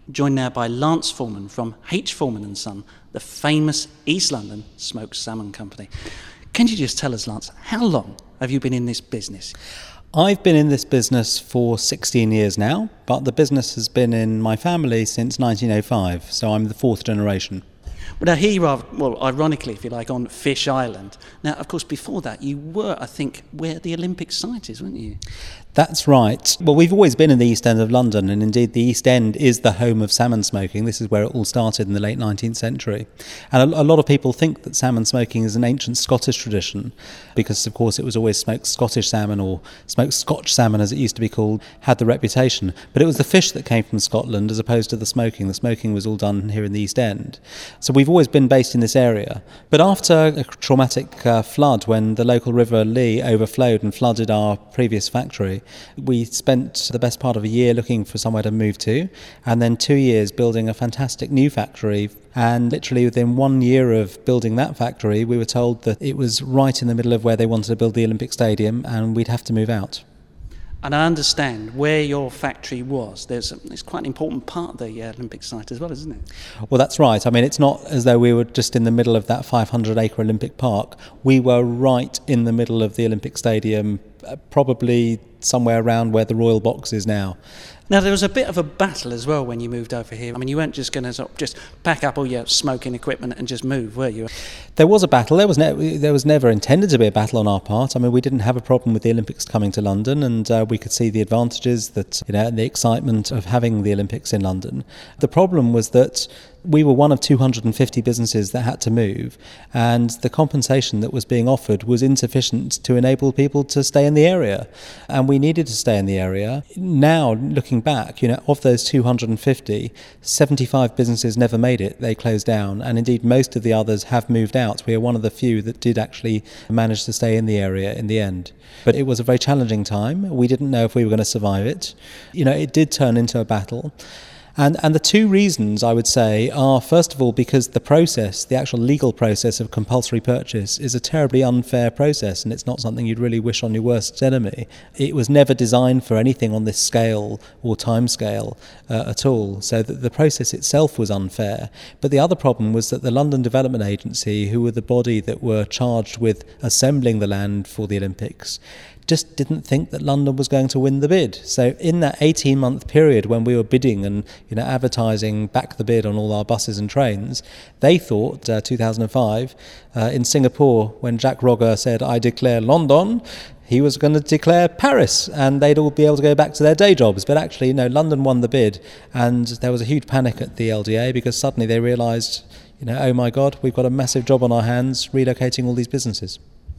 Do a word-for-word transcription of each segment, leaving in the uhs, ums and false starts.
joined now by Lance Foreman from H. Foreman and Son, the famous East London smoked salmon company. Can you just tell us, Lance, how long have you been in this business? I've been in this business for sixteen years now, but the business has been in my family since nineteen oh five, so I'm the fourth generation. Well, now here you are, well, ironically, if you like, on Fish Island. Now, of course, before that, you were, I think, where the Olympic site is, weren't you? That's right. Well, we've always been in the East End of London, and indeed the East End is the home of salmon smoking. This is where it all started in the late nineteenth century. And a, a lot of people think that salmon smoking is an ancient Scottish tradition because, of course, it was always smoked Scottish salmon, or smoked Scotch salmon as it used to be called, had the reputation. But it was the fish that came from Scotland as opposed to the smoking. The smoking was all done here in the East End. So we've always been based in this area. But after a traumatic uh, flood, when the local River Lee overflowed and flooded our previous factory, we spent the best part of a year looking for somewhere to move to, and then two years building a fantastic new factory. And literally within one year of building that factory, we were told that it was right in the middle of where they wanted to build the Olympic Stadium, and we'd have to move out. And I understand where your factory was. There's a, it's quite an important part of the uh, Olympic site as well, isn't it? Well, that's right. I mean, it's not as though we were just in the middle of that five hundred acre Olympic Park. We were right in the middle of the Olympic Stadium, uh, probably somewhere around where the Royal Box is now. Now, there was a bit of a battle as well when you moved over here. I mean, you weren't just going to sort of just pack up all your smoking equipment and just move, were you? There was a battle. There was ne- there was never intended to be a battle on our part. I mean, we didn't have a problem with the Olympics coming to London, and uh, we could see the advantages that, you know, and the excitement of having the Olympics in London. The problem was that we were one of two hundred fifty businesses that had to move, and the compensation that was being offered was insufficient to enable people to stay in the area, and we needed to stay in the area. Now, looking back, you know, of those two hundred fifty, seventy-five businesses never made it. They closed down, and indeed most of the others have moved out. We are one of the few that did actually manage to stay in the area in the end. But it was a very challenging time. We didn't know if we were going to survive it. You know, it did turn into a battle. And and the two reasons, I would say, are, first of all, because the process, the actual legal process of compulsory purchase, is a terribly unfair process, and it's not something you'd really wish on your worst enemy. It was never designed for anything on this scale or time scale uh, at all, so that the process itself was unfair. But the other problem was that the London Development Agency, who were the body that were charged with assembling the land for the Olympics, just didn't think that London was going to win the bid. So in that eighteen-month period when we were bidding and, you know, advertising back the bid on all our buses and trains, they thought, uh, two thousand five, uh, in Singapore, when Jack Rogger said, "I declare London," he was going to declare Paris, and they'd all be able to go back to their day jobs. But actually, you know, London won the bid, and there was a huge panic at the L D A because suddenly they realised, you know, oh my God, we've got a massive job on our hands relocating all these businesses.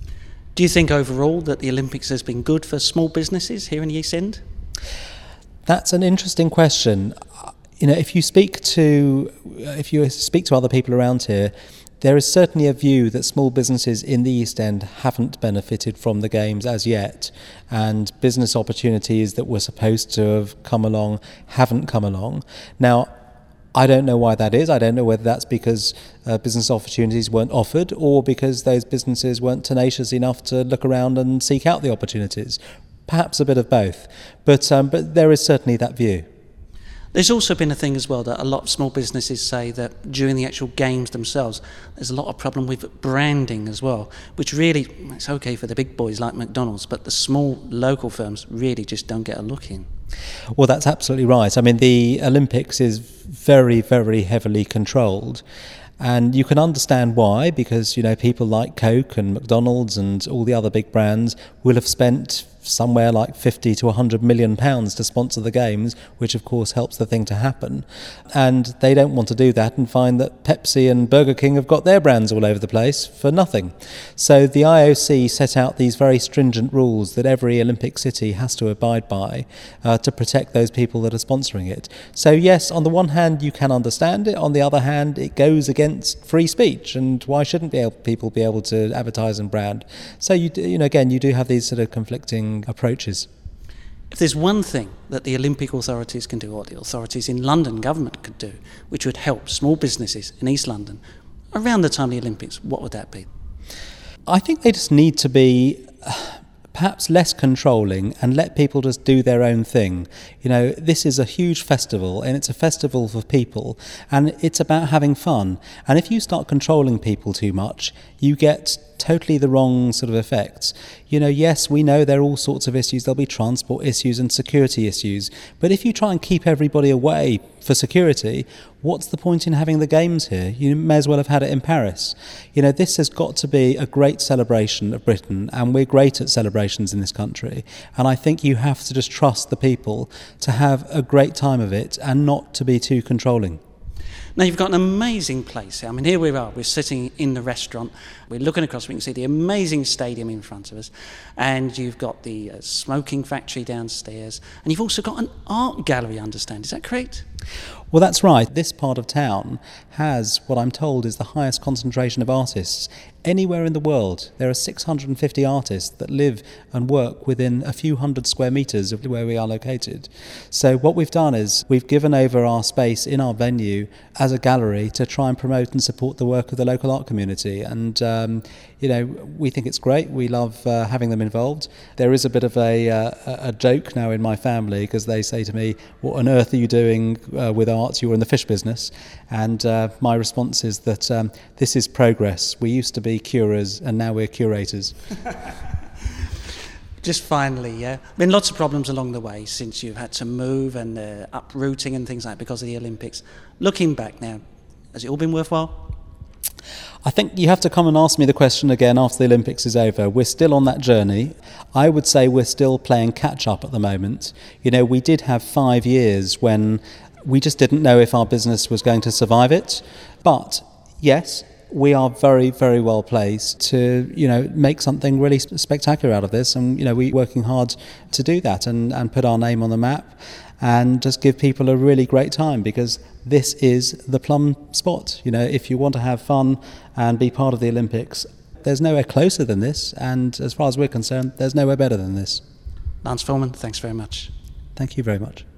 Do you think overall that the Olympics has been good for small businesses here in the East End? That's an interesting question. You know, if you speak to if you speak to other people around here, there is certainly a view that small businesses in the East End haven't benefited from the Games as yet, and business opportunities that were supposed to have come along haven't come along. Now, I don't know why that is. I don't know whether that's because uh, business opportunities weren't offered, or because those businesses weren't tenacious enough to look around and seek out the opportunities. Perhaps a bit of both. But um, but there is certainly that view. There's also been a thing as well that a lot of small businesses say that during the actual games themselves, there's a lot of problem with branding as well, which really, it's okay for the big boys like McDonald's, but the small local firms really just don't get a look in. Well, that's absolutely right. I mean, the Olympics is very, very heavily controlled. And you can understand why, because, you know, people like Coke and McDonald's and all the other big brands will have spent somewhere like fifty to one hundred million pounds to sponsor the Games, which of course helps the thing to happen. And they don't want to do that and find that Pepsi and Burger King have got their brands all over the place for nothing. So the I O C set out these very stringent rules that every Olympic city has to abide by uh, to protect those people that are sponsoring it. So yes, on the one hand you can understand it, on the other hand it goes against free speech, and why shouldn't be able, people be able to advertise and brand? So you do, you know, again, you do have these sort of conflicting approaches. If there's one thing that the Olympic authorities can do, or the authorities in London government could do, which would help small businesses in East London around the time of the Olympics, what would that be? I think they just need to be perhaps less controlling and let people just do their own thing. You know, this is a huge festival, and it's a festival for people, and it's about having fun. And if you start controlling people too much, you get totally the wrong sort of effects. You know, yes, we know there are all sorts of issues. There'll be transport issues and security issues. But if you try and keep everybody away for security, what's the point in having the games here? You may as well have had it in Paris. You know, this has got to be a great celebration of Britain, and we're great at celebrations in this country. And I think you have to just trust the people to have a great time of it and not to be too controlling. Now, you've got an amazing place here. I mean, here we are. We're sitting in the restaurant. We're looking across. We can see the amazing stadium in front of us. And you've got the uh, smoking factory downstairs. And you've also got an art gallery, I understand. Is that correct? Well, that's right. This part of town has what I'm told is the highest concentration of artists anywhere in the world. There are six hundred fifty artists that live and work within a few hundred square metres of where we are located. So what we've done is we've given over our space in our venue as a gallery to try and promote and support the work of the local art community. And, um, you know, we think it's great. We love uh, having them involved. There is a bit of a, uh, a joke now in my family because they say to me, what on earth are you doing uh, with art? You were in the fish business. And uh, my response is that um, this is progress. We used to be curers and now we're curators. Just finally, yeah, been lots of problems along the way since you've had to move and uh, uprooting and things like that because of the Olympics. Looking back now, has it all been worthwhile? I think you have to come and ask me the question again after the Olympics is over. We're still on that journey. I would say we're still playing catch up at the moment. You know, we did have five years when we just didn't know if our business was going to survive it. But yes, we are very, very well placed to, you know, make something really spectacular out of this. And, you know, we're working hard to do that and, and put our name on the map and just give people a really great time, because this is the plum spot. You know, if you want to have fun and be part of the Olympics, there's nowhere closer than this. And as far as we're concerned, there's nowhere better than this. Lance Foreman, thanks very much. Thank you very much.